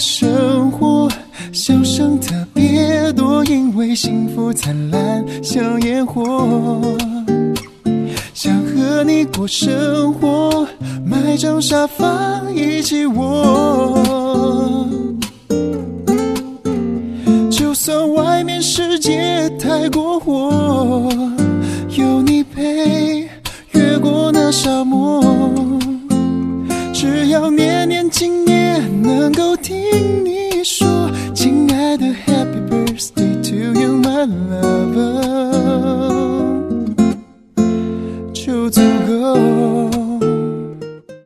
生活笑声特别多，因为幸福灿烂像烟火。想和你过生活，买张沙发一起窝。就算外面世界太过火，